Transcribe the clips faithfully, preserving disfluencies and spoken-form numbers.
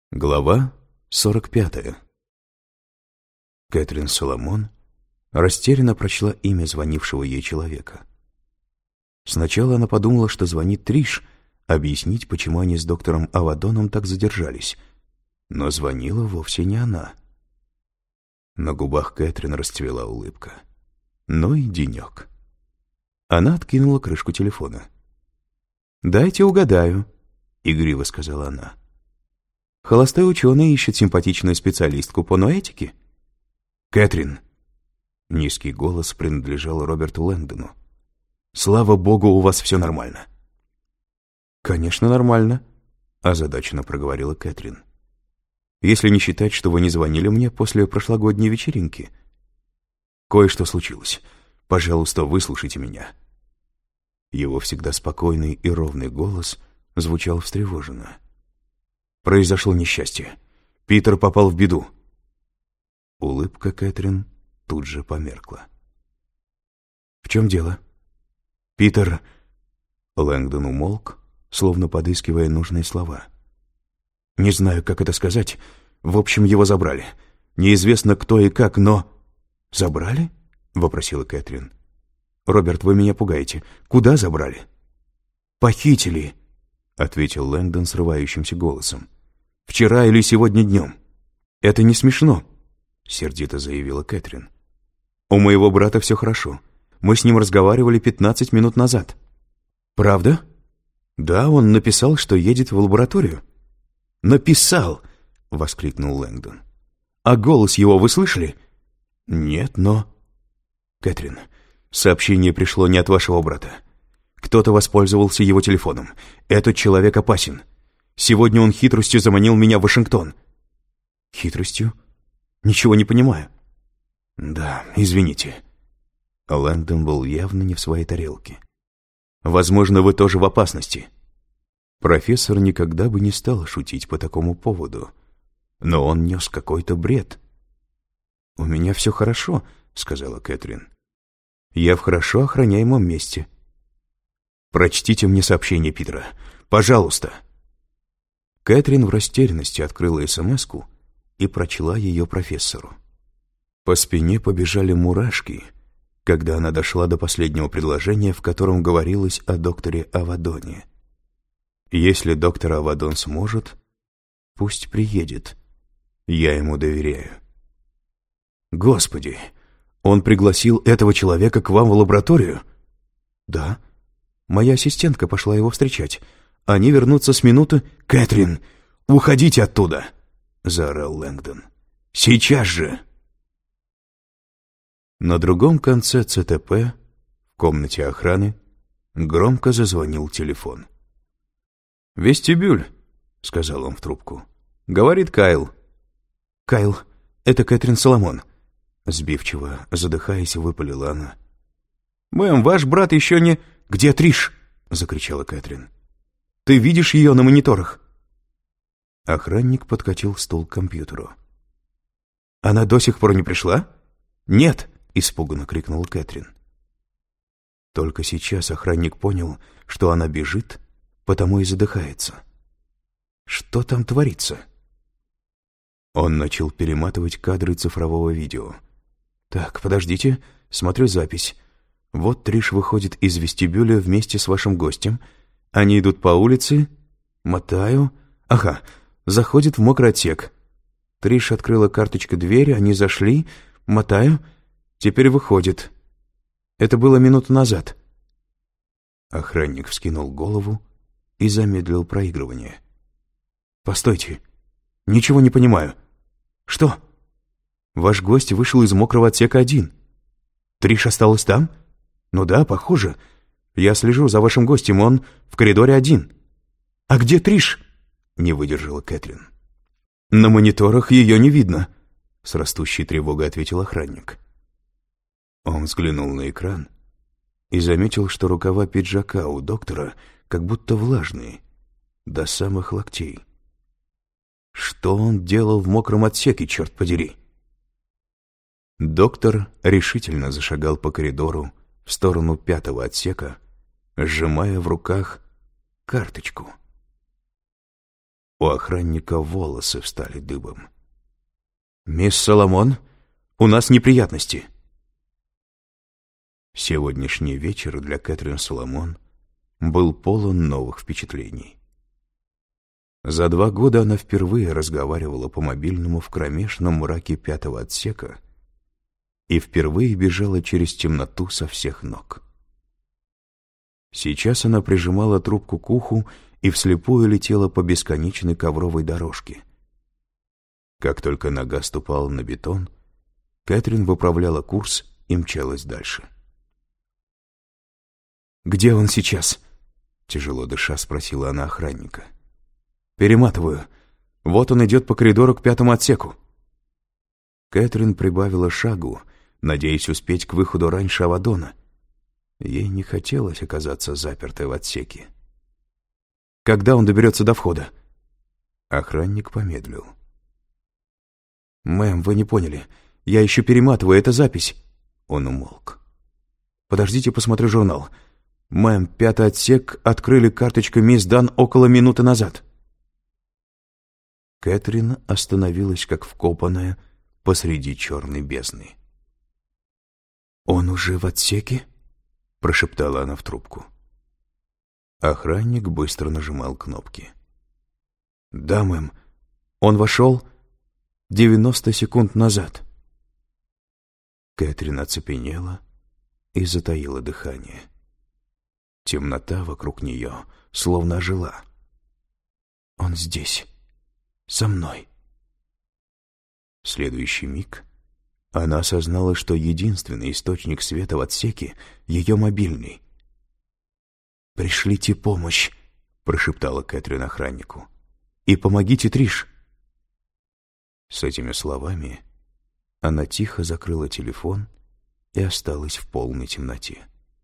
Глава сорок пятая. Кэтрин Соломон растерянно прочла имя звонившего ей человека. Сначала она подумала, что звонит Триш, объяснить, почему они с доктором Авадоном так задержались, но звонила вовсе не она. На губах Кэтрин расцвела улыбка. Ну и денек. Она откинула крышку телефона. «Дайте угадаю», — игриво сказала она. «Холостой ученый ищет симпатичную специалистку по ноэтике?» «Кэтрин!» Низкий голос принадлежал Роберту Лэнгдону. «Слава богу, у вас все нормально!» «Конечно, нормально», — озадаченно проговорила Кэтрин. «Если не считать, что вы не звонили мне после прошлогодней вечеринки. Кое-что случилось. Пожалуйста, выслушайте меня». Его всегда спокойный и ровный голос звучал встревоженно. «Произошло несчастье. Питер попал в беду». Улыбка Кэтрин тут же померкла. «В чем дело?» «Питер...» Лэнгдон умолк, словно подыскивая нужные слова. «Не знаю, как это сказать. В общем, его забрали. Неизвестно, кто и как, но...» «Забрали?» — вопросила Кэтрин. «Роберт, вы меня пугаете. Куда забрали?» «Похитили», — ответил Лэнгдон срывающимся голосом. «Вчера или сегодня днем». «Это не смешно», — сердито заявила Кэтрин. «У моего брата все хорошо. Мы с ним разговаривали пятнадцать минут назад». «Правда?» «Да, он написал, что едет в лабораторию». «Написал!» — воскликнул Лэнгдон. «А голос его вы слышали?» «Нет, но...» «Кэтрин, сообщение пришло не от вашего брата. Кто-то воспользовался его телефоном. Этот человек опасен. Сегодня он хитростью заманил меня в Вашингтон». «Хитростью? Ничего не понимаю». «Да, извините». Лэнгдон был явно не в своей тарелке. «Возможно, вы тоже в опасности». Профессор никогда бы не стал шутить по такому поводу. Но он нес какой-то бред. «У меня все хорошо», — сказала Кэтрин. «Я в хорошо охраняемом месте». «Прочтите мне сообщение Питера. Пожалуйста». Кэтрин в растерянности открыла эс-эм-эску и прочла ее профессору. По спине побежали мурашки, когда она дошла до последнего предложения, в котором говорилось о докторе Авадоне. «Если доктор Авадон сможет, пусть приедет. Я ему доверяю». «Господи, он пригласил этого человека к вам в лабораторию?» «Да. Моя ассистентка пошла его встречать. Они вернутся с минуты...» «Кэтрин, уходите оттуда!» — заорал Лэнгдон. «Сейчас же!» На другом конце ЦТП, в комнате охраны, громко зазвонил телефон. «Вестибюль», — сказал он в трубку. «Говорит Кайл». «Кайл, это Кэтрин Соломон», — сбивчиво, задыхаясь, выпалила она. «Мэм, ваш брат еще не...» «Где Триш?» — закричала Кэтрин. «Ты видишь ее на мониторах?» Охранник подкатил стул к компьютеру. «Она до сих пор не пришла?» «Нет!» — испуганно крикнула Кэтрин. Только сейчас охранник понял, что она бежит, потому и задыхается. Что там творится? Он начал перематывать кадры цифрового видео. «Так, подождите, смотрю запись. Вот Триш выходит из вестибюля вместе с вашим гостем. Они идут по улице. Мотаю. Ага, заходит в мокрый отсек. Триш открыла карточкой дверь, они зашли. Мотаю. Теперь выходит. Это было минуту назад». Охранник вскинул голову и замедлил проигрывание. «Постойте. Ничего не понимаю. Что? Ваш гость вышел из мокрого отсека один. Триш осталась там? Ну да, похоже. Я слежу за вашим гостем, он в коридоре один. А где Триш?» — не выдержала Кэтрин. «На мониторах ее не видно», — с растущей тревогой ответил охранник. Он взглянул на экран и заметил, что рукава пиджака у доктора как будто влажные, до самых локтей. Что он делал в мокром отсеке, черт подери? Доктор решительно зашагал по коридору в сторону пятого отсека, сжимая в руках карточку. У охранника волосы встали дыбом. «Мисс Соломон, у нас неприятности». Сегодняшний вечер для Кэтрин Соломон был полон новых впечатлений. За два года она впервые разговаривала по мобильному в кромешном мраке пятого отсека и впервые бежала через темноту со всех ног. Сейчас она прижимала трубку к уху и вслепую летела по бесконечной ковровой дорожке. Как только нога ступала на бетон, Кэтрин выправляла курс и мчалась дальше. «Где он сейчас?» — тяжело дыша спросила она охранника. «Перематываю. Вот он идет по коридору к пятому отсеку». Кэтрин прибавила шагу, надеясь успеть к выходу раньше Авадона. Ей не хотелось оказаться запертой в отсеке. «Когда он доберется до входа?» Охранник помедлил. «Мэм, вы не поняли. Я еще перематываю, это запись». Он умолк. «Подождите, посмотрю журнал. Мэм, пятый отсек открыли карточку мисс Дан около минуты назад». Кэтрин остановилась, как вкопанная, посреди черной бездны. «Он уже в отсеке?» — прошептала она в трубку. Охранник быстро нажимал кнопки. «Да, мэм. Он вошел девяносто секунд назад». Кэтрин оцепенела и затаила дыхание. Темнота вокруг нее словно ожила. «Он здесь, со мной». В следующий миг она осознала, что единственный источник света в отсеке — ее мобильный. «Пришлите помощь», — прошептала Кэтрин охраннику. «И помогите Триш». С этими словами она тихо закрыла телефон и осталась в полной темноте.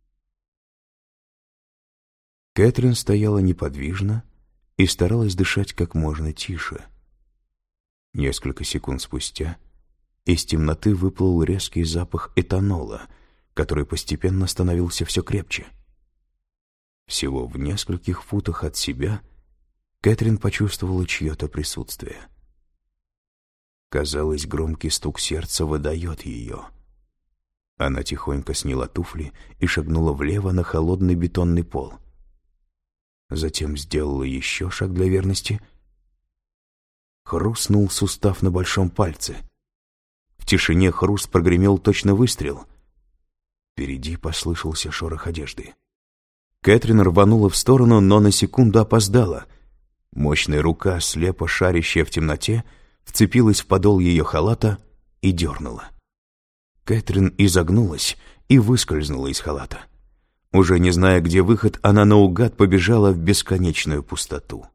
Кэтрин стояла неподвижно и старалась дышать как можно тише. Несколько секунд спустя из темноты выплыл резкий запах этанола, который постепенно становился все крепче. Всего в нескольких футах от себя Кэтрин почувствовала чье-то присутствие. Казалось, громкий стук сердца выдает ее. Она тихонько сняла туфли и шагнула влево на холодный бетонный пол. Затем сделала еще шаг для верности. Хрустнул сустав на большом пальце. В тишине хруст прогремел точно выстрел. Впереди послышался шорох одежды. Кэтрин рванула в сторону, но на секунду опоздала. Мощная рука, слепо шарящая в темноте, вцепилась в подол ее халата и дернула. Кэтрин изогнулась и выскользнула из халата. Уже не зная, где выход, она наугад побежала в бесконечную пустоту.